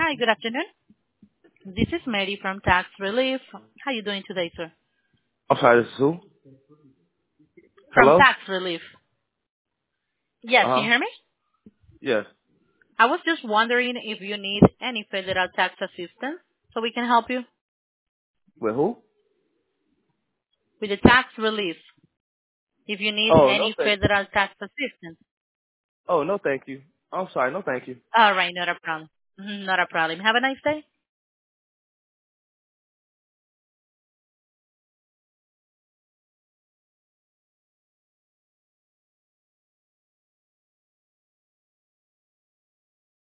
Hi, good afternoon. This is Mary from Tax Relief. How you doing today, sir? I'm sorry, this is who? From Hello? Tax Relief. Yes, can you Uh-huh. hear me? Yes. I was just wondering if you need any federal tax assistance so we can help you With who? with the tax relief. If you need Oh, no any thank federal tax assistance. Oh, no thank you. I'm sorry, no thank you. All right, not a problem. Not a problem. Have a nice day.